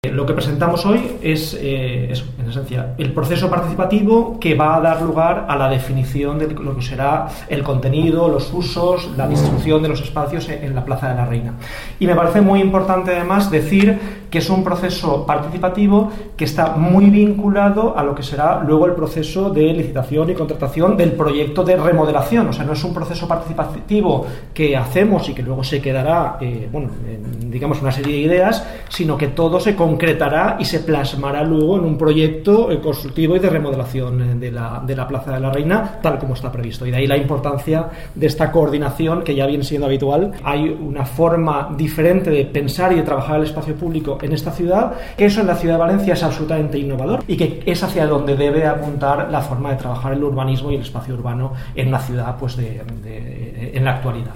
Lo que presentamos hoy es eso, en esencia, el proceso participativo que va a dar lugar a la definición de lo que será el contenido, los usos, la distribución de los espacios en la Plaza de la Reina. Y me parece muy importante además decir que es un proceso participativo que está muy vinculado a lo que será luego el proceso de licitación y contratación del proyecto de remodelación. O sea, no es un proceso participativo que hacemos y que luego se quedará, digamos, una serie de ideas, sino que todo se concretará y se plasmará luego en un proyecto constructivo y de remodelación de la Plaza de la Reina, tal como está previsto. Y de ahí la importancia de esta coordinación que ya viene siendo habitual. Hay una forma diferente de pensar y de trabajar el espacio público en esta ciudad, que eso en la ciudad de Valencia es absolutamente innovador y que es hacia donde debe apuntar la forma de trabajar el urbanismo y el espacio urbano en una ciudad en la actualidad.